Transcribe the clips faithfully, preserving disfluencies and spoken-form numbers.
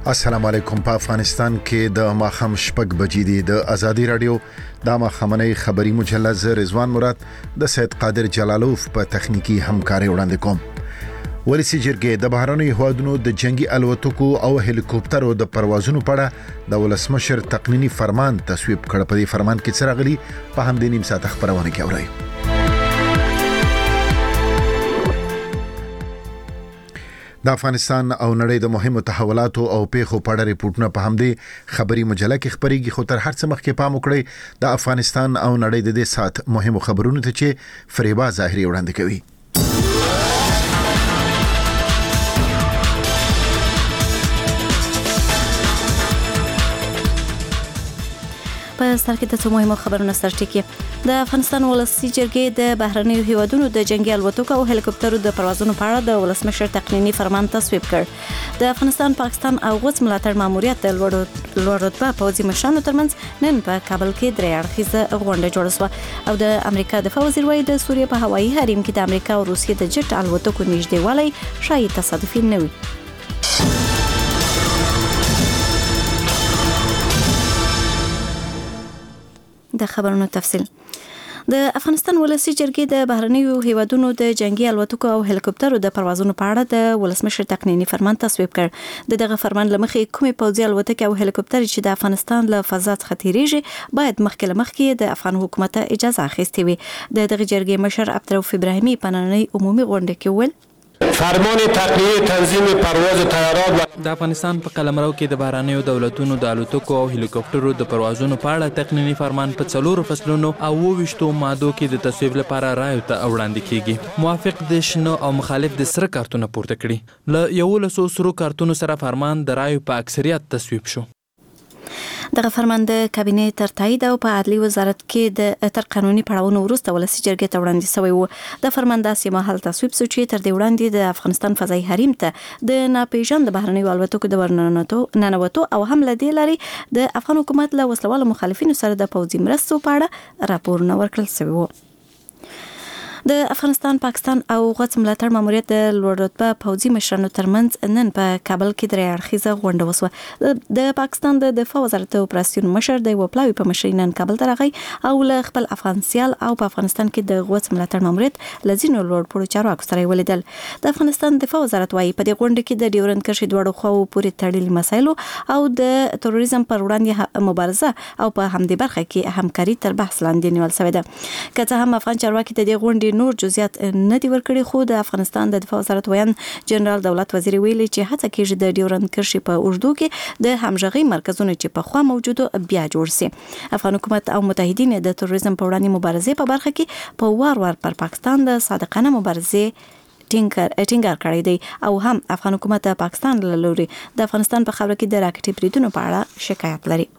السلام علیکم. په افغانستان کې د ماخام شپږ بجې دي. د ازادي رادیو د ماخامنۍ خبری مجله ز رضوان مراد د سید قادر جلالوف په تخنیکی همکاري وړاندې کوم. ولسی جرګې د بهرنیو هوادونو د جنگي الوتکو او هلیکوپټرو د پروازونو په اړه د ولسمشر تقنینی فرمان تصویب کړ. په دې فرمان کې څه راغلي په همدې نیم ساعت خبرونه کې اورئ. د افغانستان او نړۍ د مهمو تحولاتو او پیښو په اړه ریپورتونه په همدې خبري مجله کې خبريږي. خو تر هر څه مخکې پام وکړئ د افغانستان او نړۍ د دې سات مهمو خبرونو ته چې فریبا ظاهري وړاندې کوي. په سر کې د څو مهمو خبرونو سرټکی. د افغانستان ولسی جرګې د بهرنیو هیوادونو د جنگي الوتکو او هلیکوپټرو د پروازونو په اړه د ولسمشر تقنینی فرمان تصویب کړ. د افغانستان پاکستان او غوڅ ملاتړ ماموریت د لوړ رتبه پوځي مشرانو ترمنځ نن په کابل کې درې اړخیزه غونډه جوړه شوه او د امریکا دفاع وزیر وایي د سوریې په هوایي حریم کې د امریکا او روسیې د جټ الوتکو نږدېوالی شاید تصادفي نه وي. د خبرونو تفصیل. د افغانستان ولسی جرګې د بهرنیو هیوادونو د جنگي الوتکو او هلیکوپټرو د پروازونو په اړه د ولسمشر تقنینی فرمان تصویب کړ. د دغه فرمان لمخې کومې پوځي الوتکې او هلیکوپټر چې د افغانستان له فضا څخه تیریږي باید مخکې لمخکې د افغان حکومت اجازه اخیستې وي. د دغه جرګې مشر عبدالرؤف ابراهیمي په نننۍ عمومي غونډه کې وویل فرمان تقنینی تنظیم پرواز طیارات د افغانستان په قلمرو کې د بهرنیو دولتونو د الوتکو او هلیکوپټرو د پروازونو په اړه تقنینی فرمان په څلورو فصلونو او اوویشتو مادو کې د تصویب لپاره رایو ته وړاندې کیږي. موافق د شنو او مخالف د سره کارتونه پورته کړي. له یولسو سرو کارتونو سره فرمان د رایو په اکثریت تصویب شو. دغه فرمان د کابینې تر تایید او په عدلي وزارت کې د تر قانوني پړاوونو وروسته ولسی جرګې ته وړاندې شوی و. د فرمان داسې مهال تصویب شو چې تر دې وړاندې د افغانستان فضایي حریم ته د ناپېژاند بهرنیو الوتکو د ورننوتو ننوتو او هم له دې لارې د افغان حکومت له وسلوالو مخالفینو سره د پوځي مرستو په اړه راپورونه ورکړل شوي وو. د افغانستان پاکستان او غوڅ ملاتړ ماموریت د لوړ رتبه پوځي مشرانو ترمنځ نن په کابل کې درې اړخیزه غونډه وسوه. د پاکستان د دفاع وزارت اپراسیون مشر د وپلاوي په مشرۍ نن کابل ته راغی او له خپل افغان سیال او په افغانستان کې د غوڅ ملاتړ ماموریت لزینو لوړ پوړو چارواکو سره ولیدل. د افغانستان دفاع وزارت وايي په دې غونډه کې د ډیورند کرښې دواړو خواو پورې تړلي مسایلو او د تروریزم پر وړاندې مبارزه او په همدې برخه کې همکاري تر بحث لاندې نیول شوې ده. که څه هم افغان چارواکي د دې غونډې نور جزئیات نه دی ورکړي، خو د افغانستان د دفاع وزارت ویان جنرال دولت وزیر ویلي چې هڅه کیږي د ډیورند کرښې په اوږدو کې د همغږي مرکزونو چې په خوا موجودو بیا جوړ شي. افغان حکومت او متحدین د تروریزم په وړاندې مبارزې په برخه کې په وار وار پر پاکستان د صادقانه مبارزې ټینګار ټینګار کړی دی او هم افغان حکومت د پاکستان له لوري د افغانستان په خاوره کې د راکټي بریدونو په اړه شکایت لري.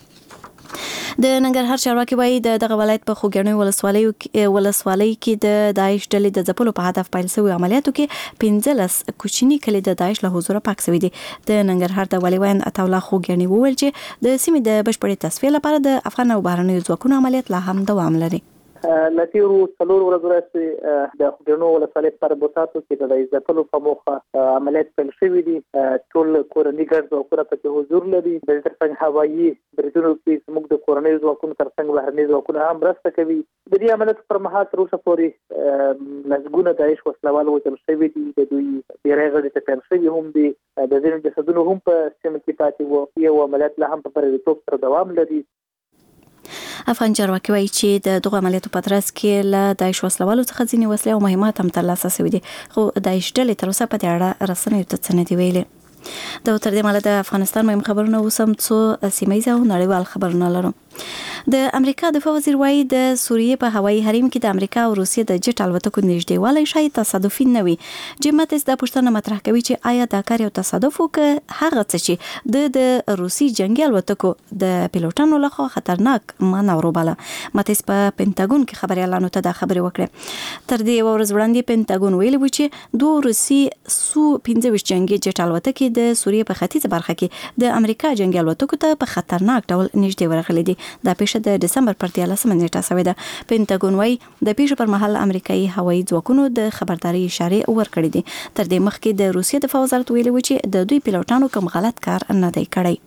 د ننګرهار چارواکي وایي د دغه ولایت په خوګیاڼي ولسوالۍ ولسوالۍ کې د داعش ډلې د ځپلو په هدف پیل شوي عملیاتو کې پنځلس کوچني کلي د داعش له حضوره پاک شوي دي. د ننګرهار د والي ویان عطاالله خوګیاڼي وویل چې د سیمې د بشپړې تصفیې لپاره د افغان او بهرنیو ځواکونو عملیات لا هم دوام لري. لتیرو څلور ورځې وروسته د خوګیاڼو ولسوالۍ په بوساتو کې د ځپلو په موخه عملیات پیل شوي دي. ټول کورني ګډ ځواکونه پکې حضور لري. د ترڅنګ هوایي بریدونو کې زموږ د کورنۍ ځواکونو ترڅنګ بهرني ځواکونه هم مرسته کوي. د دې عملیاتو پر مهال تر اوسه پورې لسګونه داعش وسلوال وژل شوي دي. د دوی ډېری غړي ټپیان شوي هم دي. د ځینو جسدونو هم په سیمه کې پاتې وو. یو عملیات لا هم په بریالیتوب سره دوام لري. افغان چارواکي وایي چې د دغه عملیاتو په ترڅ کې له داعش وسلوالو څخه ځینې وسلې او مهمات هم ترلاسه شوي دي، خو داعش ډلې تر اوسه په دې اړه رسنیو ته څه نه دي ویلي. د تر دې مله د افغانستان مهم خبرونه وسم څو سیمایي او نړیوال خبرونه لرو. د امریکا دفاع وزیر وایي د سوریې په هوایي حریم کې د امریکا او روسیې د جټ الوتکو نږدېوالی شاید تصادفي نه وي. جیم ماتیس دا پوښتنه مطرح کوي چې آیا دا کار یو تصادف و که هغه څه چې د د روسي جنگي الوتکو د پیلوټانو لخوا خطرناک مانور وباله. ماتیس په پینټاګون کې خبريالانو ته دا خبرې وکړه. تر دې ورځ وړاندې پینټاګون ویلي و چې دوه روسي سو پنځه ویشت جنگي جټ الوتکې د سوریې په ختیځه برخه کې د امریکا جنگي الوتکو ته په خطرناک ډول نږدې ورغلي دي. دا پیښه پیښه د دسمبر پر دیارلسمه نیټه شوې ده. پینټاګون وايي د پیښې پر مهال امریکایي هوایي ځواکونو د خبرداري اشارې ورکړې دي. تر دې مخکې د روسیې دفاع وزارت ویلي و چې د دوی پیلوټانو کوم غلط کار نه دی کړی.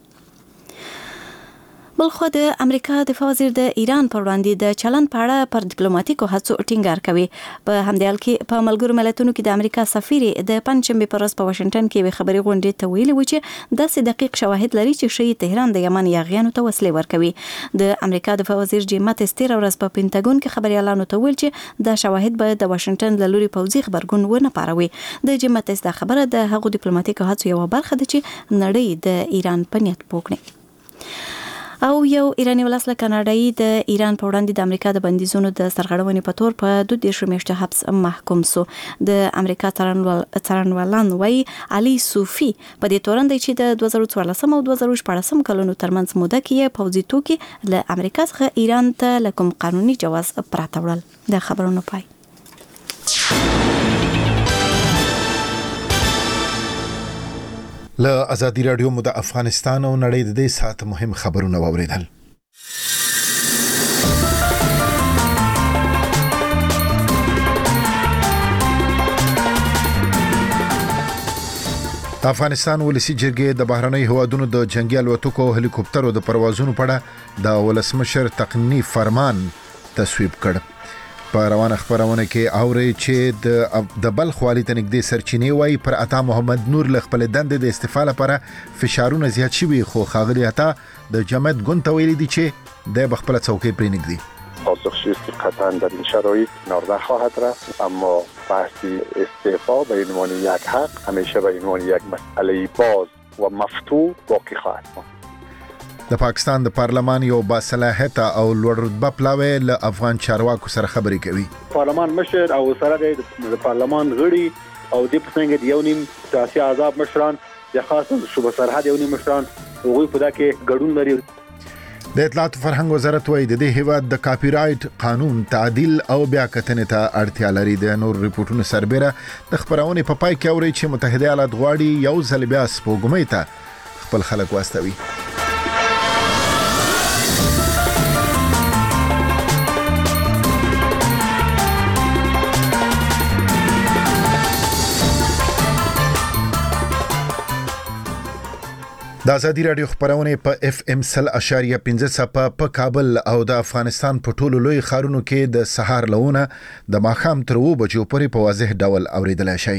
بلخو د امریکا دفاع وزیر د ایران پر وړاندې د چلند په اړه پر ډیپلوماټیکو هڅو ټینګار کوي. په همدې حال کې په ملګرو ملتونو کې د امریکا سفیر د پنځشنبه پر ورځ په واشنگټن کې یو خبري غونډې ته ویلي و چې داسې دقیق شواهد لري چې شی تهران د یمن یاغیانو ته وسلې ورکوي. د امریکا دفاع وزیر جیم ماتس تیر ورځ په پینټاګون کې خبريالانو ته ویل چې دا شواهد به د واشنگټن له لوري پوځي خبرګون ونه پاروي. د جیم ماتس دا خبره د هغو ډیپلوماټیکو هڅو یو برخه ده چې نړۍ د ایران په نیت پوښتنه. او یو ایرانی ولس له کاناډایي د ایران په وړاندې د امریکا د بندیزونو د سرغړونې په تور په دوه دیرش میاشتې حبس محکوم سو. د امریکا څارنوالان وايي علي صوفي په دې تورن دی چې د دوه زره څوارلسم او دوه زره شپاړسم کلونو ترمنځ موده کې پوځي توکي له امریکا څخه ایران ته له کوم قانوني جواز پراته وړل. د خبرونو پای. له ازادي رادیو مو د افغانستان او نړۍ د دې سات مهم خبرونه واوریدل. افغانستان ولسی جرګې د بهرنۍ هوادونو د جنگي الوتکو او هلیکوپټرو د پروازونو په اړه د ولسمشر تقنینی فرمان تصویب کړ. په روانه خبرونه کې اوري چې د بلخ والي ته نږدې سرچینې وای پر عطا محمد نور له خپل دندې د استعفا لپاره فشارونه زیات شوي، خو ښاغلي عطا د جمعیت ګوند ته ویلي دي چې د بخپل څوکۍ پرې نږدې. پاسخگویی قطعا در این شرایط کنار نخواهد رفت، اما بحث استعفا به عنوان یک حق همیشه به عنوان یک مسئله باز و مفتوح باقی خواهد ماند. د پاکستان د پارلمان یو باصلاحیت او لوړ رتبه پلاوی له افغان چارواکو سره خبرې کوي. پارلمان مشر او سره د پارلمان غړي او د پسنګ یو نیم سیاسي احزاب مشران د خاصه صوبه سرحد یو نیم مشران هغوی په دغه کې ګډون لري. د اطلاعات فرهنګ وزارت وايي د دې هیواد د کاپی رائټ قانون تعدیل او بیا کتنې ته اړتیا لري. د نور ریپورتونو سربېره د خبرونه په پای کې اوري چې متحده ایالات غواړي یو ځل بیا سپوږمۍ ته خپل خلک واستوي. د ازادي رادیو خبرونه په اف ام سل اشاریه پنځه صفه په کابل او د افغانستان په ټولو لوی ښارونو کې د سهار لونه د ماښام تر اوه بجو پورې په واضح ډول اوریدلای شي.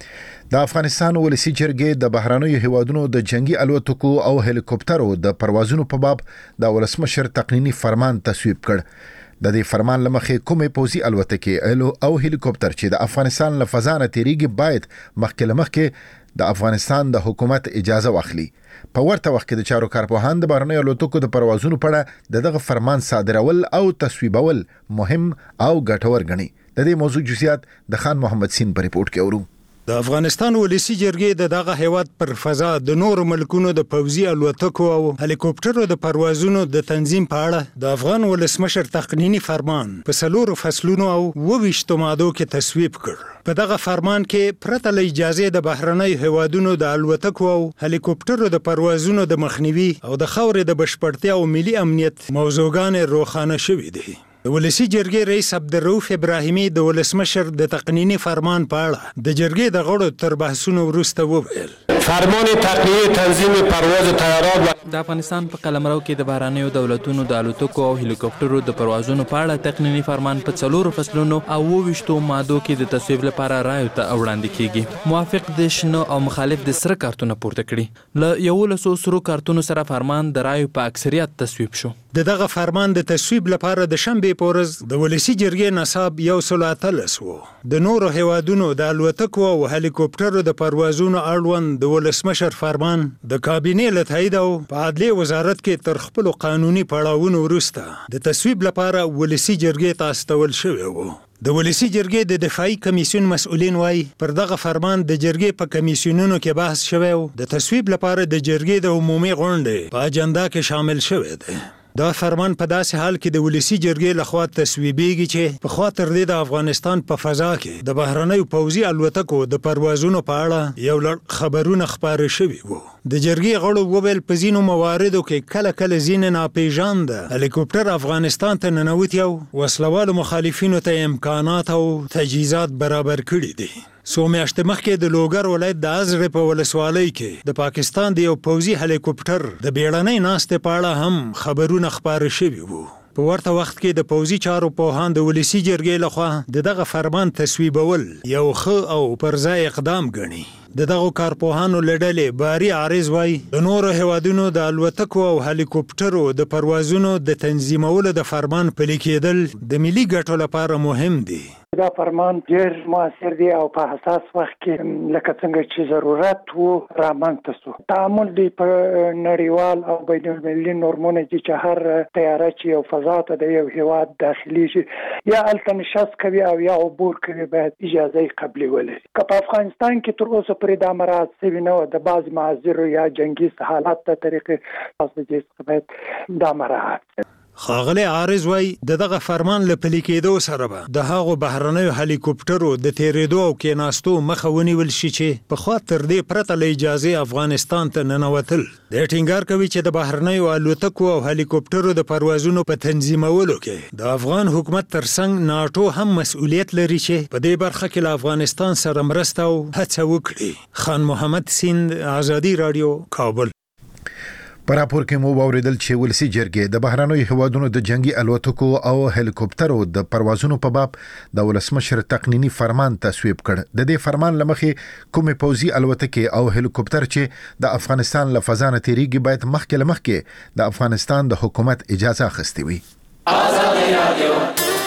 د افغانستان ولسی جرګې د بهرانيو هیوادونو د جنگي الوتکو او هلیکوپټرو د پروازونو په باب د ولسمشر تقنینی فرمان تصویب کړ. د دې فرمان لمخې کومې پوزي الوتکې او هلیکوپټر چې د افغانستان له فضا نه تیریږي باید مخکې لمخکې د افغانستان د حکومت اجازه واخلي. په ورته وخت کې د چارو کارپوهان د بهرنیو الوتکو د پروازونو په اړه دغه فرمان صادرول او تصویبول مهم او ګټور ګڼي. د دې موضوع جزئیات د خان محمد سین په ریپورت کې اورو. د افغانستان ولسی جرګې د دغه هیواد پر فضا د نور ملکونو د پوځي الوتکو او هلیکوپټرو د پروازونو د تنظیم په اړه د افغان ولسمشر تقنینی فرمان په څلورو فصلونو او اووه مادو کې تصویب کړ. په دغه فرمان کې پرته له اجازه د بهرنۍ هیوادونو د الوتکو او هلیکوپټرو د پروازونو د مخنیوي او د خاورې د بشپړتیا او ملي امنیت موضوعګان روښانه شوې دي. د ولسی جرګې رئیس عبدالرؤف ابراهیمي د ولسمشر د تقنینی فرمان په اړه د جرګې د غړو تر بحثونو وروسته وویل فرمان تقنینی تنظیم پرواز طیارات د افغانستان په قلمرو کې د بهرانیو دولتونو د الوتکو او هلیکوپټرو د پروازونو په اړه تقنینی فرمان په څلورو فصلونو او اووه مادو کې د تصویب لپاره رایو ته وړاندې کیږي. موافق د شنو او مخالف د سره کارتونه پورته کړي. له یولسو سرو کارتونو سره فرمان د رایو په اکثریت تصویب شو. د دغه فرمان د تصویب لپاره د شنبه پورز د ولسی جرګې نصاب یو سل اتلس وو. د نورو هیوادونو د الوتکو او هلیکوپټرو د پروازونو اړوند د ولسمشر فرمان د کابینې له تایید او په عدلیه وزارت کې تر خپل قانوني پړاوونو وروسته د تصویب لپاره ولسی جرګې ته استول شوی وو. د ولسی جرګې د دفاعي کمیسیون مسؤلین وای پر دغه فرمان د جرګې په کمیسیونونو کې بحث شوی او د تصویب لپاره د جرګې د عمومي غونډې په اجنډا کې شامل شوی دی. دا فرمان په داسې حال کې د ولسی جرګې لخوا تصویبېږي چې په خاطر دې د افغانستان په فضا کې د بهرنیو پوځي الوتکو د پروازونو په اړه یو لړ خبرونه خپاره شوي وو. د جرګې غړو وویل په ځینو مواردو کې کله کله ځینې ناپېژانده هلیکوپټر افغانستان ته ننوتي او وسلوالو مخالفینو ته امکانات او تجهیزات برابر کړي دي. څو میاشتې مخکې د لوګر ولایت د ازرې په ولسوالۍ کې د پاکستان د یو پوځي هلیکوپټر د بیړنۍ ناستې په اړه هم خبرونه خپاره شوي وو. په ورته وخت کې د پوځي چارو پوهان د ولسی جرګې لخوا د دغه فرمان تصویبول یو ښه او پر ځای اقدام ګڼي. د دغو کارپوهانو له ډلې باري عارض وایي د نورو هیوادونو د الوتکو او هلیکوپټرو د پروازونو د تنظیمولو د فرمان پلي کېدل د ملي ګټو لپاره مهم دي. دا فرمان ډېر موثر دی او په حساس وخت کې لکه څنګه چې ضرورت وو رامنځته شو. تعامل دی په نړیوال او بین المللي نورمونه دي چې هر طیاره چې یو فضا ته د یو هیواد داخلي شي یا هلته نشست کوي او یا عبور کوي باید اجازه قبلي ولري. که په افغانستان کې تر اوسه پورې دا مراعات شوي نه وه د بعض معذرو یا جنګي حالات ته طریقې تاسو دې باید دا مراعات. ښاغلی عارض وایي د دغه فرمان له پلي کېدو سره به د هغو بهرنیو هلیکوپټرو د تېرېدو او کېناستو مخه ونیول شي چې پخوا تر دې پرته له اجازې افغانستان ته ننوتل. دی ټینګار کوي چې د بهرنیو الوتکو او هلیکوپټرو د پروازونو په تنظیمولو کې د افغان حکومت ترڅنګ ناټو هم مسؤلیت لري چې په دې برخه کې له افغانستان سره مرسته او هڅه وکړي. خان محمد سیند، ازادي راډیو، کابل. په راپور کې مو واوریدل چې ولسی جرګې د بهرنیو هیوادونو د جنگي الوتکو او هلیکوپټرو د پروازونو په باب د ولسمشر تقنینی فرمان تصویب کړ. د دې فرمان لمخې کومې پوځي الوتکې او هلیکوپټر چې د افغانستان له فضا نه تیریږي باید مخکې له مخکې د افغانستان د حکومت اجازه اخیستې وي. ازادي رادیو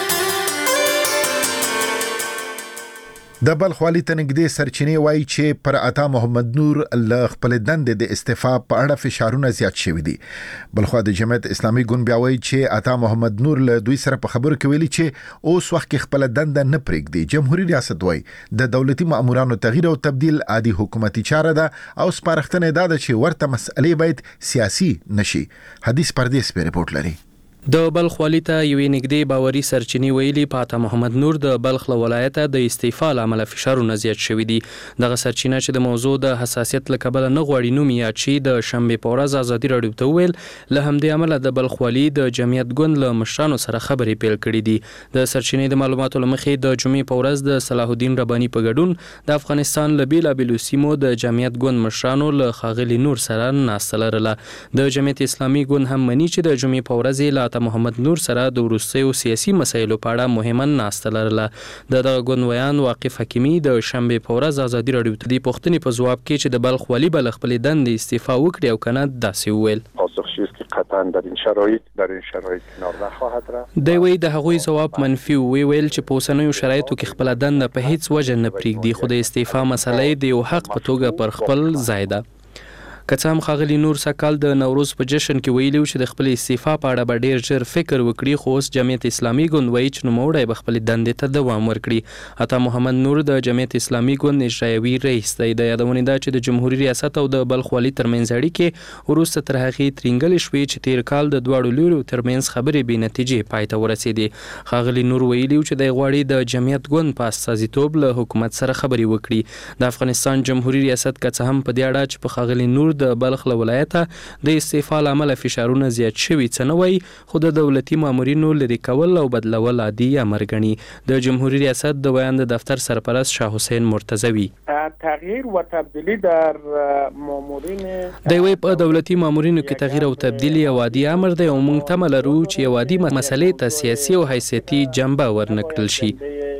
د بلخ والي ته نږدې سرچینې وایي چې پر عطا محمد نور له خپل دندې د استعفا په اړه فشارونه زیات شوي دي. بلخوا د جمعیت اسلامي ګوند بیا وایي چې عطا محمد نور له دوی سره په خبرو کې ویلي چې اوس وخت کې خپل دنده نه پرېږدي. جمهوریت ریاست وایي د دولتي مامورانو تغییر او تبدیل عادي حکومتي چاره ده او سپارښتنه ده چې ورته مسئلې باید سیاسي نشي. حدیث پردیس په رپورت لري. د بلخ والي ته یوې نږدې باوري سرچینې ویلي په عطا محمد نور د بلخ له ولایته د استعفا له امله فشارونه زیات شوي دي. دغه سرچینه چې د موضوع د حساسیت له کبله نه غواړي نوم یاد شي د شنبې په ورځ ازادي راډیو ته وویل له همدې امله د بلخ والي د جمعیت ګوند له مشرانو سره خبرې پیل کړي دي. د سرچینې د معلوماتو له مخې د جمعې په ورځ د صلاح الدین رباني په ګډون د افغانستان له بېلابېلو سیمو د جمعیت ګوند مشرانو له ښاغلي نور سره ناسته لرله. د جمعیت اسلامي ګوند هم مني چې د جمعې په ورځ له عطا محمد نور سره د وروستیو سیاسي مسایلو په اړه مهمه ناسته لرله. د دغه ګوند ویان واقف حکیمي د شنبې په ورځ ازادي راډیو ته د پوښتنې په ځواب کې چې د بلخ والي به له خپلې دندې استعفا وکړي او که نه داسې وویل. پاسخ چیست که قطعا در این شرایط در این شرایط کنار نخواهد رفت. دی وایي د هغوی ځواب منفي وویل چې په اوسنیو شرایطو کې خپله دنده په هیڅ وجه نه پرېږدي خو د استعفا مسله د یو حق په توګه پر خپل ځای ده. که څه هم ښاغلي نور سکال د نوروز په جشن کې ویلي چې د خپل استعفا په اړه به ډېر ژر فکر وکړي خو اوس جمعیت اسلامي ګوند وایي چې نوموړی به خپلې دندې ته دوام ورکړي. عطا محمد نور د جمعیت اسلامي ګوند اجرایوي رئیس دی. د یادونې ده چې د جمهوري ریاست او د بلخ والي ترمنځ اړیکې وروسته تر هغې ترینګلې شوې چې تیر کال د دواړو لورو ترمنځ خبرې بې نتیجې پای ته ورسېدې. ښاغلي نور ویلي چې دی غواړي د جمعیت ګوند په استازیتوب له حکومت سره خبرې وکړي. د افغانستان جمهوري ریاست که څه هم په دې اړه چې په ښاغلي نور د بلخ له د استعفا له امله فشارونه زیات شوي څه نه وایي خو د دولتي مامورینو لرې کول او بدلول عادي امر ګڼي. د جمهوری ریاست د بیان د دفتر سرپرست شاه حسین مرتضوی تغییر و تبدیلی در مامورین دی وایي په دولتي مامورینو کې تغییر او تبدیلی یو عادي امر دی او موږ تمه لرو چې یو عادي مسلې ته سیاسي او حیثیتي جنبه ورنکړل شي.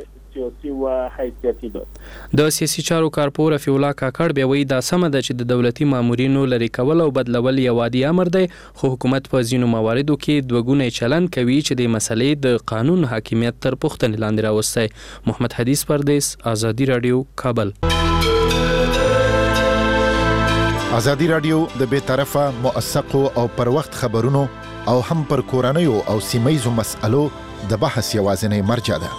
د سیاسي چارو کارپور رفیع الله کاکړ بیا وایي دا سمه ده چې د دولتي مامورینو لرې کول او بدلول یو عادي امر دی خو حکومت په ځینو مواردو کې دوهګونی چلند کوي چې د مسلې د قانون حاکمیت تر پوښتنې لاندې راوستی. محمد حدیث پردیس، ازادي راډیو، کابل. ازادي راډیو د بې طرفه موثقو او پر وخت خبرونو او هم پر کورنیو او سیمه‌یزو مسألو د بحث یوازینی مرجع ده.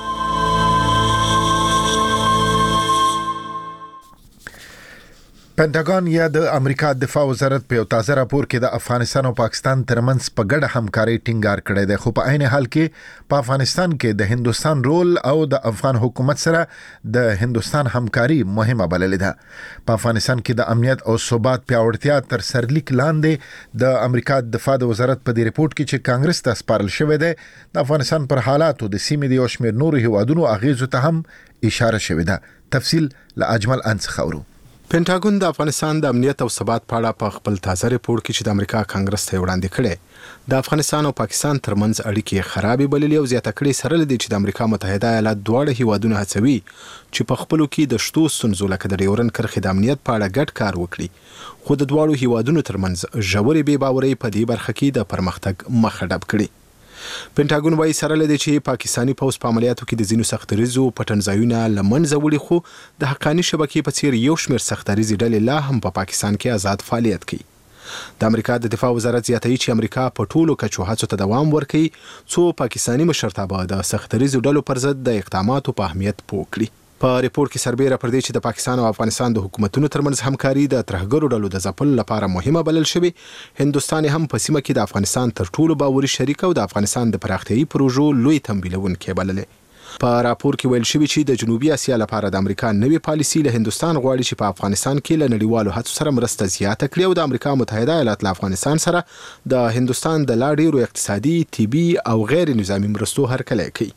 پینټاګون یا د امریکا دفاع وزارت په یو تازه راپور کې د افغانستان او پاکستان ترمنځ په ګډه همکاري ټینګار کړې ده، خو په عین حال کې په افغانستان کې د هندستان رول او د افغان حکومت سره د هندستان همکاري مهمه بللې ده. په افغانستان کې د امنیت او ثبات پیاوړتیا تر سرلیک لاندې د امریکا دفاع د وزارت په دې ریپورت کې چې کانګرس ته سپارل شوی دی د افغانستان پر حالاتو د سیمې د یو شمېر نورو هیوادونو اغیزو ته هم اشاره شوې ده. تفصیل له اجمل انس خورو. پینټاګون د افغانستان د امنیت او ثبات په اړه په خپل تازه ریپورت کې چې د امریکا کانګرس ته وړاندې کړي د افغانستان او پاکستان ترمنځ اړیکې خرابې بللې او زیاته کړې سره لدی چې د امریکا متحده ایالات دواړه هیوادونه هڅوي چې په خپلو کې د شتو ستونزو لکه د ډیورن کرښې د امنیت په اړه ګډ کار وکړي، خو د دواړو هیوادونو ترمنځ ژورې بې باورۍ په دې برخه کې د پرمختګ مخه ډب کړي. پینټاګون وايي سره لدی چې پاکستانی پوځ په عملیاتو کې د ځینو سختریزو پټنځایونه لمنځه وړي، خو د حقانی شبکې په څیر یو شمېر سختریزي ډلې لا هم په پاکستان کې آزاد فعالیت کوي. د امریکا د دفاع وزارت زیاتوي چې امریکا په ټولو کچو هڅو ته دوام ورکوي څو پاکستانی مشرتابه د سختریزو ډلو پر ضد د اقداماتو په اهمیت پوه کړي. په ریپورت کې سربېره پر دې چې د پاکستان او افغانستان د حکومتونو ترمنځ همکاري د ترهګرو ډلو د ځپلو لپاره مهمه بلل شوې، هندستان هم په سیمه کې د افغانستان تر ټولو باوري شریک او د افغانستان د پراختیايي پروژو لوی تمویلونکی بللې. په راپور کې ویل شوی چې د جنوبي اسیا لپاره د امریکا نوې پالیسي له هندستان غواړي چې په افغانستان کې له نړیوالو هڅو سره مرسته زیاته کړي او د امریکا متحده ایالات له افغانستان سره د هندستان د لا ډیرو اقتصادي، طبي او غیر نظامي مرستو هرکلی کوي.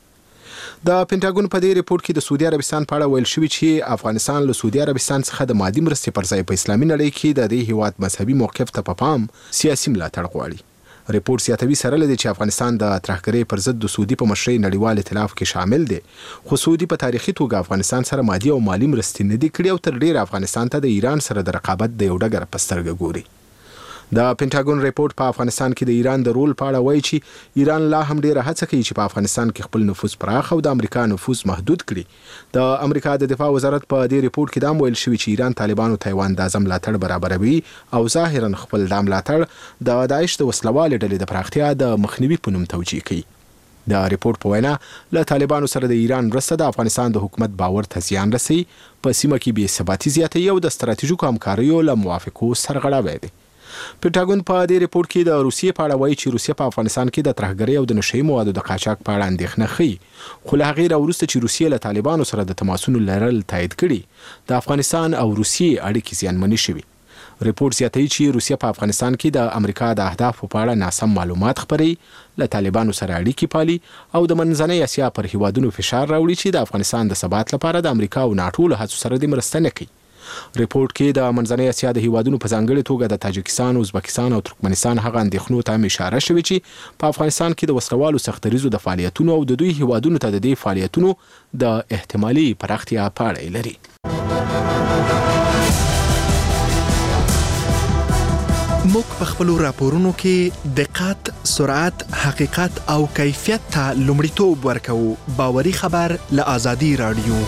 د پینټاګون په دې ریپورت کې د سعودي عربستان په اړه ویل شوی چې افغانستان له سعودي عربستان څخه د مادي مرستې پر ځای په اسلامي نړۍ کې د دې هیواد مذهبي موقف ته په پام سیاسي ملاتړ غواړي. ریپورت زیاتوي سره لدی چې افغانستان د ترهګرۍ پر ضد د سعودي په مشرۍ نړیوال ائتلاف کې شامل دی، خو سعودي په تاریخي توګه افغانستان سره مادي او مالی مرستې نه دي کړې او تر ډیره افغانستان ته د ایران سره د رقابت د یو ډګر په سترګه ګوري. د پینټاګون ریپورت په افغانستان کې د ایران د رول په اړه وایي چې ایران لا هم ډیره هڅه کوي چې په افغانستان کې خپل نفوذ پراخ او د امریکا نفوذ محدود کړي. د امریکا د دفاع وزارت په دې ریپورت کې دا ویل شوی چې ایران طالبانو تایوان د اعظم ملاتړ برابروي او ظاهرا خپل د ملاتړ د داعش د وسلوال ډلې د پراختیا د مخنیوي په نوم توجیه کوي. د ریپورت په وینا له طالبانو سره د ایران مرسته د افغانستان د حکومت باور ته زیان رسوي، په سیمه کې بې ثباتي زیاتوي او د ستراتیژیکو همکاریو له موافقو سرغړاوی دی. پینټاګون په دې ریپورت کې د روسیې په اړه وایي چې روسیه په افغانستان کې د ترهګرۍ او د نشهیي موادو د قاچاق په اړه اندېښنه ښيي، خو له هغې راوروسته چې روسیې له طالبانو سره د تماسونو لرل تایید کړي د افغانستان او روسیې اړیکې زیانمنې شوي. ریپورت زیاتوي چې روسیه په افغانستان کې د امریکا د اهدافو په اړه ناسم معلومات خپروي، له طالبانو سره اړیکې پالي او د منځنۍ اسیا پر هیوادونو فشار راوړي چې د افغانستان د ثبات لپاره د امریکا او ناټو له هڅو سره د مرسته نه کوي. ریپورت کې د منځنۍ اسیا د هیوادونو په ځانګړي توګه د تاجکستان، ازبکستان او ترکمنستان هغه اندېښنو ته هم اشاره شوې چې په افغانستان کې د وسلوالو سختریزو د فعالیتونو او د دوی هیوادونو ته د دې فعالیتونو د احتمالي پراختیا په اړه لري. موږ په خپلو راپورونو کې دقت، سرعت، حقیقت او کیفیت ته لومړیتوب ورکوو. باوري خبر له آزادي رادیو.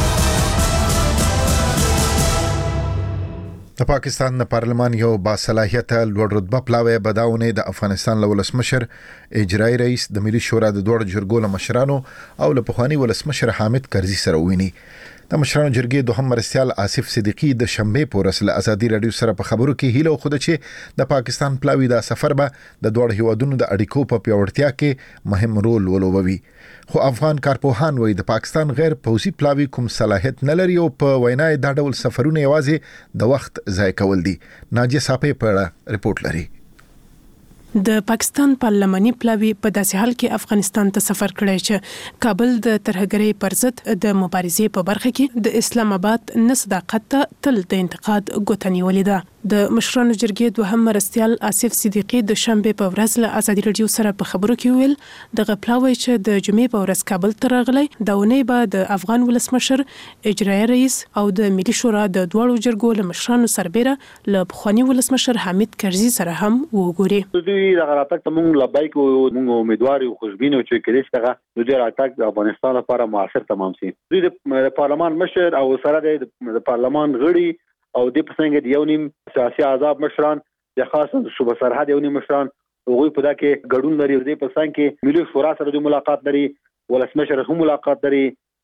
د پاکستان د پارلمان یو باصلاحیته لوړ رتبه پلاوی بداونه د افغانستان له ولسمشر اجرایی رئیس د ملي شورا د دوه جرګو له مشرانو او له پخوانی ولسمشر حامد کرزي سره ویني. د مشرانو جرګې دوهم مرستیال آصف صدیقی د شنبه په ورځ له آزادي رادیو سره په خبرو کې هیله وخوده چې د پاکستان پلاوی د سفر به د دوه هیوادونو د اړیکو په پیاوړتیا کې مهم رول ولوبوي. خو افغان کارپوهان وایي د پاکستان غیر پوځي پلاوی کوم صلاحیت نه لري او په وینا دا ډول سفرونه یوازې د وخت ضایع کول دي. ناجیه صاحب په اړه ریپورت لري. د پاکستان پارلماني پلاوی په داسې حال کې افغانستان ته سفر کړی چې کابل د ترهګرۍ پر ضد د مبارزې په برخه کې د اسلام آباد نه صداقت ته تل د انتقاد ګوته نیولې ده. د مشرانو جرګې دوهم مرستیال آصف صدیقی د شنبه په ورځ له آزادي رادیو سره په خبرو کې ویل دغه پلاوی چې د جمعې په ورځ کابل ته راغلی دا ونې به د افغان ولسمشر اجرایی رئیس او د ملي شورا د دواړو جرګو له مشرانو سربېره له پخواني ولسمشر حامد کرزي سره هم وګوري. دوی دغه راتګ ته موږ لبیک او موږ امیدوار یو خوشبین او چې کېدای شي دغه دوی راتګ د افغانستان لپاره موثر تمام شي. دوی د پارلمان مشر او سره د پارلمان غړي او د پسنګ د یو نیم سیاسي احزاب مشران د خاصه صوبه سرحد یو نیم مشران هغوی په دا کې ګډون لري. د پسنګ کې ملي شورا سره د ملاقات لري، ولسمشر هم ملاقات لري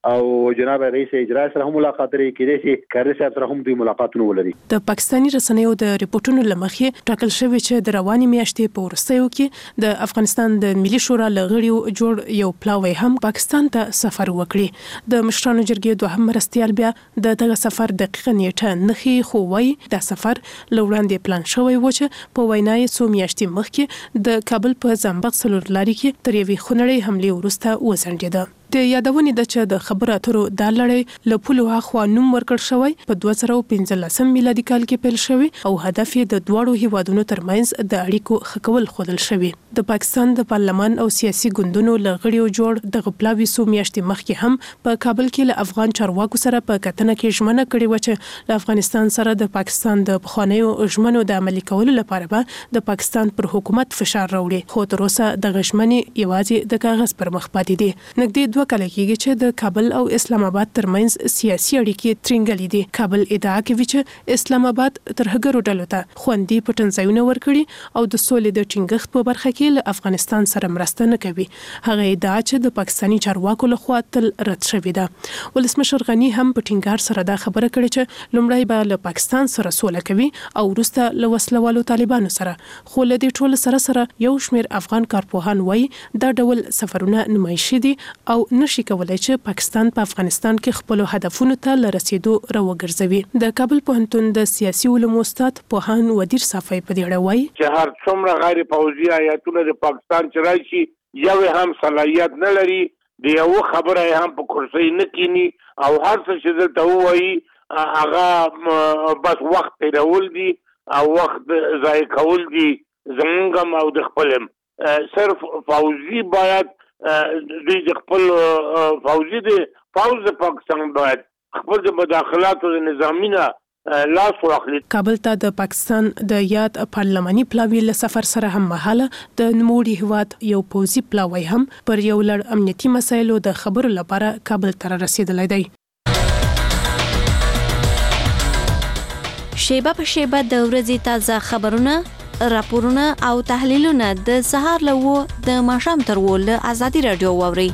او جناب رئیس اجرا سره هم ملاقات لري کېدای شي کاري صاحب سره هم دوی ملاقاتونه ولري. د پاکستاني رسنیو د ریپورتونو لمخې ټاکل شوی چې د رواني میاشتې په وروستیو کې د افغانستان د ملي شورا لغړیو جوړ یو پلاوی هم پاکستان ته سفر وکړي. د مشرانو جرګې دوهم مرستیال بیا د دغه سفر دقیقه نیټه نخي خو وایي دا سفر لوړاندې پلان شوی و چې په وینا یې څو میاشتې مخکې د کابل په زنبق څلور لارې کې تر یوې خونړۍ حملې وروسته وځنډېده. د یادونې د چې د خبرو اترو دا لړۍ له پولو هاخوا نوم ورکړ شوی په دوه زره پنځلسم میلادي کال کې پیل شوی او هدف یې د دواړو هیوادونو ترمنځ د اړیکو ښه کول ښودل شوی. د پاکستان د پارلمان او سیاسي ګوندونو له غړیو جوړ دغه پلاوي څو میاشتې مخکې هم په کابل کې له افغان چارواکو سره په کتنه کې ژمنه کړې و چې له افغانستان سره د پاکستان د پخوانیو ژمنو د عملي کولو لپاره به د پاکستان پر حکومت فشار راوړي، خو تر اوسه دغه ژمنې یوازې د کاغذ پر مخ پاتې دي. نږدې دوه کاله کېږي چې د کابل او اسلام آباد ترمنځ سیاسي اړیکې ترنګلې دي. کابل ادعا کوي چې اسلام آباد ترهګرو ډلو ته خوندي پټنځایونه ورکړي او د سولې د ټینګښت په برخه کې له افغانستان سره مرسته نه کوي. هغه ادعا چې د پاکستاني چارواکو لخوا تل رد شوې ده. ولسمشر غني هم په ټینګار سره دا خبره کړې چې لومړی به له پاکستان سره سوله کوي او وروسته له وسلوالو طالبانو سره. خو له دې ټول سره سره یو شمېر افغان کارپوهان وایي دا ډول سفرونه نمایشي دي او نشي کولای چې پاکستان په افغانستان کې خپل هدفونو ته لرسیدو راوګرځوي. د کابل پوهنتون د سیاسي علومو استاد پوهان ودیر صافی په دې اړه وایي چې هر څومره غیر پوځي آیاتونه د پاکستان چې راشي یو هم صلاحیت نه لري، د یو خبره هم په کرسي نه کینی او هر څه چې دلته وایي هغه بس وخت تیرول دي او وخت ضایع کول دي زمونږ او د خپلم. صرف فوزي باید دوی د خپل فوزي د فوز د پاکستان باید خپل د مداخلاتو د نظامینه لاس واخلي. کابل ته د پاکستان د یاد پارلماني پلاوی له سفر سره هم مهاله د نوموړي هیواد یو پوځي پلاوی هم پر یو لړ امنیتي مسایلو د خبرو لپاره کابل ته رسیدلی دی. شیبه په شیبه د ورځې تازه خبرونه، راپورونه او تحلیلونه د سهار له و د ماښام تر و له ازادي رادیو واوري.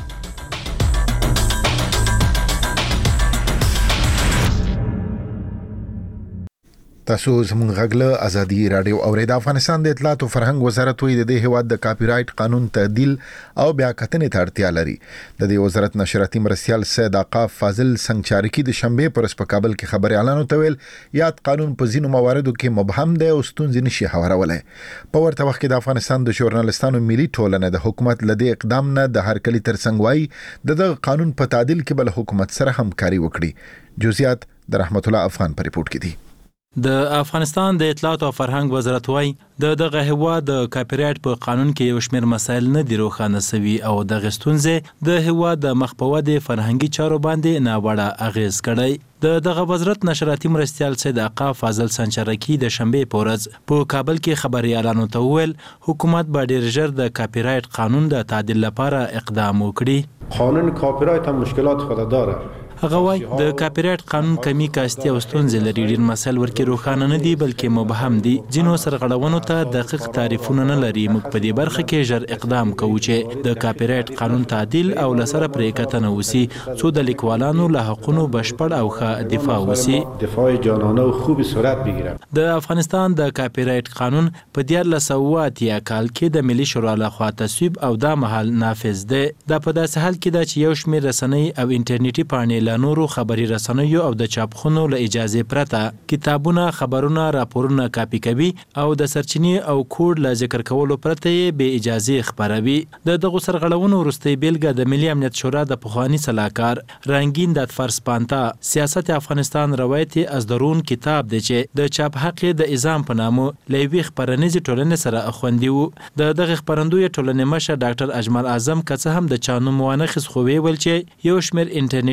تاسو زموږ غږ له ازادي رادیو اورئ. د افغانستان د اطلاعات او فرهنګ وزارت وایي د دې هیواد د کاپی رایټ قانون تعدیل او بیا کتنې ته اړتیا لري. د دې وزارت نشراتي مرستیال سید آقا فاضل سنگچارکی د شنبه پر په کابل کې خبري اعلان وتویل یاد قانون په ځینو مواردو کې مبهم دی او ستونزې نشي هوارولای. په ورته وخت کې د افغانستان د ژورنالستانو ملي ټولنه د حکومت لدی اقدام نه د هر کلی ترڅنګ وایي د قانون په تعدیل کې بل حکومت سره همکاري وکړي. جزئیات د رحمت الله افغان په ریپورت کې دي. د افغانستان د اطلاعات او فرهنګ وزارت وايي د دغه هیواد د کاپی رایټ په قانون کې یو شمېر مسایل نه دي روښانه شوي او د غستونځې د هیواد د مخ په ودې فرهنګي چارو باندې ناوړه اغیز کړی. د دغه وزارت نشراتي مرستیال سید آقا فاضل سنچرکی د شنبه په ورځ په کابل کې خبري اعلان وکول حکومت به ډیر ژر د کاپی رایټ قانون د تعدیل لپاره اقدام وکړي. قانون کاپی رایټ هم مشکلات خود داره. هغه وايي د کاپی رایټ قانون کمی کاستي او ستونزې لري، ډیر مسایل ورکې روښانه نه دي بلکې مبهم دي. ځینو سرغړونو ته دقیق تعریفونه نه لري. موږ په دې برخه کې ژر اقدام کوو چې د کاپی رایټ قانون تعدیل او لسره پرې کتنه وسی څو د لیکوالانو له حقوقو بشپړ او ښه دفاع وسی دفاع جانانه او خوب صورت بگیره. د افغانستان د کاپی رایټ قانون په دیار لسوات یا کال کې د ملي شورا لخوا تصویب او د محل نافذ دی. دا په داسې حال کې دا چې یو شمېر رسنۍ او انټرنیټي پاڼې نورو خبري رسنیو او د چاپخونو له اجازه پرته کتابونه، خبرونه، راپورونه کاپی کوي او د سرچینې او کوډ له ذکر کولو پرته به اجازه خبروي. د دغه سرغړونو وروستي بیلګه د ملي امنیت شورا د پخوانی صلاحکار رنگین د فرسپانتا سیاست افغانستان روایت از درون کتاب دی چې د چاپ حق د اعزام په نامه لوي خبرنیزي ټولنې سره خوندي وو. د دغه خبرندوی ټولنې مشه ډاکټر اجمل اعظم کڅ هم د چانو موانخ خو ویل چې یو شمېر انټرنیټي پاڼو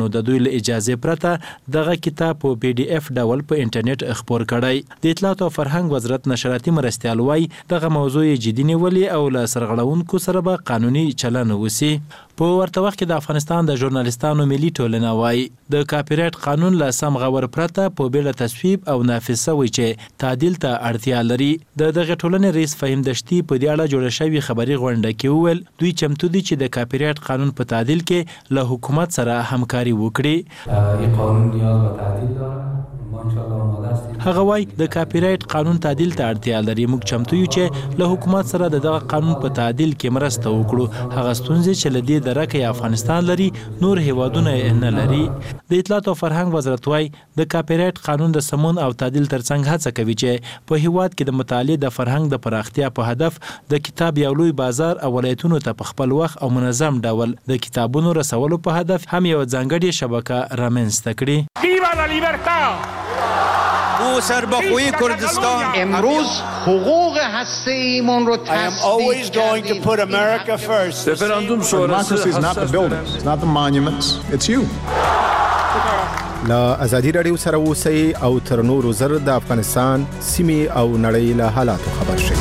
نو د دوی له اجازه پرته دغه کتاب په پی ډی اف ډول په انټرنیټ خپور کړی. د اطلاعات او فرهنګ وزارت نشراتي مرستیال وایي دغه موضوع جدي نیولې او له سرغړونکو سره به قانوني چلن وسی. په ورته وخت کې د افغانستان د ژورنالستانو ملي ټولنه وایي د کاپی رایټ قانون له سم غور پرته په بیل تصویب او نافذ شوی چې تعدیل ته اړتیا لري. د دغه ټولنې رئیس فهیم دشتي په دې اړه جوړه شوی خبري غونډه کې وویل دوی چمتو دي چې د کاپی رایټ قانون په تعدیل کې له حکومت سره همکاري وکړي. این قانون نیاز به تعدیل داره. هغه وای د کاپی رایټ قانون تعدیل ته اړتیا لري. موږ چمتو یو چې له حکومت سره دغه قانون په تعدیل کې مرسته وکړو. هغه ستونزې چې لدی درکه افغانستان لري نور هیوادونه نه لري. د اطلاعات او فرهنګ وزارت وای د کاپی رایټ قانون د سمون او تعدیل ترڅنګ هڅه کوي چې په هیواد کې د مطالعې د فرهنګ د پراختیا په هدف د کتاب یو لوی بازار او ولایتونو ته په خپل وخت او منظم ډول د کتابونو رسولو په هدف هم یو ځانګړې شبکه رامنځته کړي. ویوا لا لیبرټا او سربخوی کردستان امروز حقوق هسته ایمان رو I am always going to put America first. Referendum sonrası is not the buildings, it's not the monuments, it's you. لا ازادي رادیو سره اوسئ او تر نورو زر د افغانستان سیمې او نړۍ له حالاتو خبر شئ.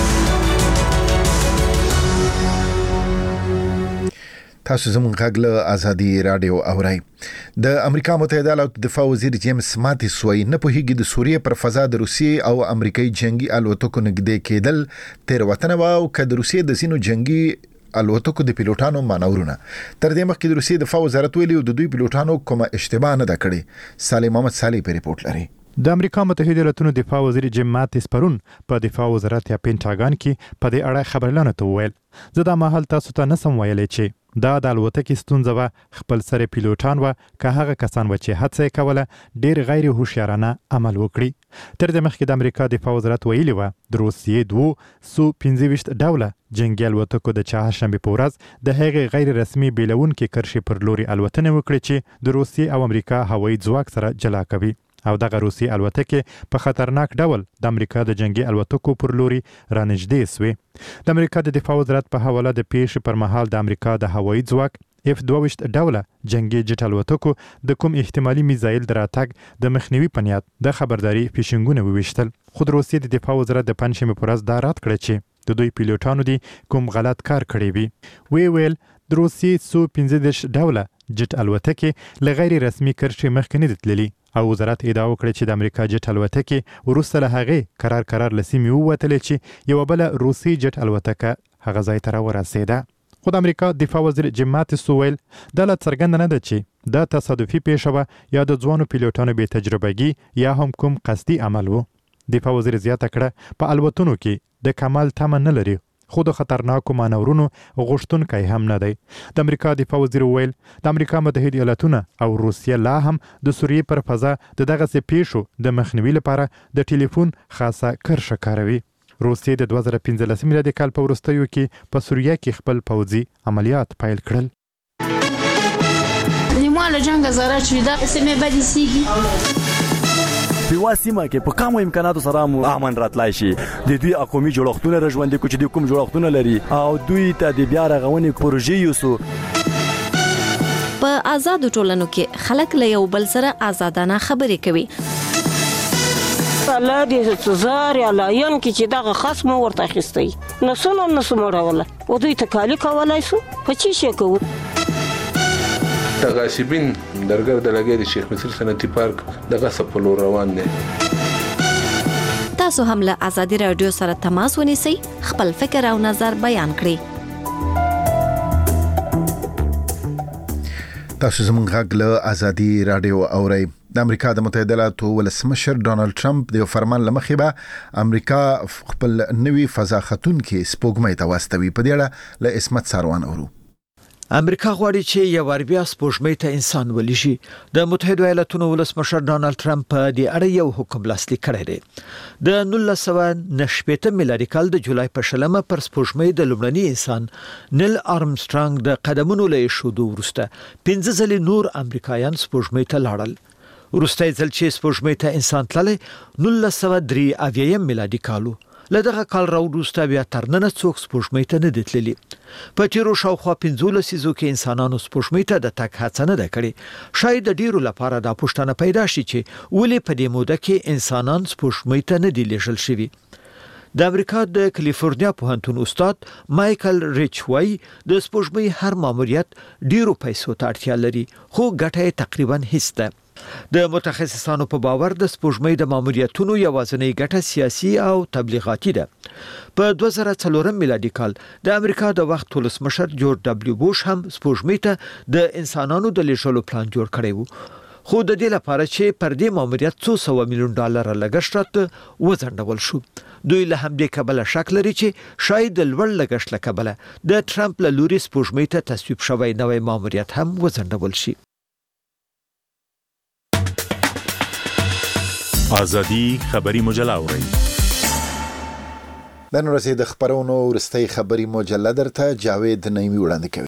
تاسو زموږ غږ له ازادي رادیو اورئ. د امریکا متحده ایالاتو دفاع وزیر جیمز ماتیس وایي نه پوهیږي د سوریې پر فضا د روسیې او امریکایي جنگي الوتکو نږدې کېدل تېروتنه وه او که د روسیې د ځینو جنگي الوتکو د پیلوټانو مانورونه. تر دې مخکې د روسیې دفاع وزارت ویلي د دوی پیلوټانو کومه اشتباه نه ده کړې. صالح محمد صالح په ریپورت لري. د امریکا متحده ایالاتو دفاع وزیر جیم ماتیس پرون په دفاع وزارت یا پینټاګان کې په دې اړه خبرلانه ته وویل زه دا مهال تاسو ته نسم ویلی چې دا د الوتکې ستونزه وه خپل سره پیلوټان وه که هغه کسان وه چې هڅه یې کوله ډېر غیر هوښیارانه عمل وکړي. تر دې مخکې د امریکا دفاع وزارت ویلي وه د روسیې دوو سو پنځه ویشت ډوله جنګي الوتکو د چهارشنبې په ورځ د هغې غیر رسمي بیلونکې کرښې پر لوري الوتنې وکړې چې د روسیې او امریکا هوایي ځواک سره جلا کوي او دغه روسي الوتکې په خطرناک ډول د امریکا د جنگي الوتکو پر لوري رانږدې سوې. د امریکا د دفاع وزارت په حواله د پیښې پر مهال د امریکا د هوایي ځواک اف دوه ویشت ډوله جنگي جټ الوتکو د کوم احتمالي میزایل د راتګ د مخنیوي په نیت د خبرداري فیشنګونه وویشتل. خو د روسیې د دفاع وزارت د پنجشنبې په ورځ دا رد کړی چې د دوی پیلوټانو دي کوم غلط کار کړی وي. وی ویل د روسیې سو پنځه دېرش ډوله جټ الوتکې له غیر رسمي کرښې مخکې نه دي تللي او وزارت ادعا وکړه چې د امریکا جټ الوتکې وروسته له هغې قرار قرار له سیمې ووتلې چې یوه بله روسي جټ الوتکه هغه ځای ته راورسېده. خو د امریکا دفاع وزیر جیم ماتیس وویل دا لا څرګنده نه ده چې دا تصادفي پیښه وه یا د ځوانو پیلوټانو بې تجربګي یا هم کوم قصدي عمل و. دفاع وزیر زیاته کړه په الوتنو کې د کمال تمه نه لري خو د خطرناکو مانورونو غوښتونکی هم نه دی. د امریکا دفاع وزیر ویل د امریکا متحده ایالاتونه او روسیه لا هم د سوریې پر فضا د دغسې پیښو د مخنیوي لپاره د ټلیفون خاصه کرښه کاروي. روسیې د دوه زره پنځلسم میلادي کال په وروستیو کې په سوریه کې خپل پوځي عملیات پیل کړل. لیمو له جنګ زاره چې دا سیمه بدی سیږي په واسمه کې په کومو امکاناتو سره مو امن راتلای شي. د دوی اقومي جوړښتونه رژوندې کو چې د کوم جوړښتونه لري او دوی ته د بیا رغونې پروژې یوسو. په آزادو ټولنو کې خلک له یو بل سره آزادانه خبرې کوي. الله دې تزار یا لاین کې چې دغه خصم ورته اخیستی نسونه نسو مړوله او دوی تکالی کولای سو په چی شي کوو. تغاسبین درګر د لګې د شیخ مصر صنعتي پارک دغه سپلو روان دي. تاسو هم له ازادي رادیو سره تماس ونیسئ خپل فکر او نظر بیان کړئ. تاسو زموږ غږ له ازادي رادیو اورئ. د امریکا د متحده ایالاتو ولسمشر ډونالد ټرمپ د فرمان لمخې به امریکا خپل نوي فضا خطونکي سپوږمۍ ته واستوي. په دې اړه له اسمت ساروان اورو. امریکا غواړي چې یو ور بیا سپوږمۍ ته انسان ولېشي. د متحده ایالاتو ولسمشر ډونالد ټرمپ په دې اړه یو حکم لاسلیک کړی دی. د نولس سوه نهه شپېته میلادي کال د جولای په شلمه پر سپوږمۍ د لومړني انسان نیل آرمسټرانګ د قدمونو له ایښودو وروسته پنځه ځلې نور امریکایان سپوږمۍ ته لاړل. وروستی ځل چې سپوږمۍ ته انسان تللی نولس سوه درې اویایم میلادي کال و. لدغه کال راوروسته بیا تر نن څوک سپوږمۍ ته نه دي تللي. په تیرو شاوخوا پنځه لسیزو کې انسانانو سپوږمۍ ته د تګ هڅه نه ده کړې. شاید د ډیرو لپاره دا پوښتنه پیدا شي چې ولې په دې موده کې انسانان سپوږمۍ ته نه دي لیږل شوي. د امریکا د کالیفورنیا پوهنتون استاد مایکل ریچ وای د سپوږمۍ هر ماموریت ډیرو پیسو ته اړتیا لري خو ګټه یې تقریبا هیڅ ده. د متخصصانو په باور د سپوږمۍ د ماموریتونو یوازینۍ ګټه سیاسي او تبلیغاتي ده. په دوه زره څلور میلادي کال د امریکا د وخت ولسمشر جورج دبلیو بوش هم سپوږمۍ ته د انسانانو د لیږلو پلان جوړ کړی و. خو د دې لپاره چې پر دې ماموریت څو سوه میلیون ډالر لګښت راته وځنډول شو. دوی له همدې کبله شک لري چې شاید د لوړ لګښت له کبله د ټرمپ له لوري سپوږمۍ ته تصویب شوی نوی ماموریت هم وځنډول شي. ازادي خبري مجله اورئ. د نن ورځې د خبرونو ورستۍ خبري مجله درته جاوید نعیمي وړاندې کوي.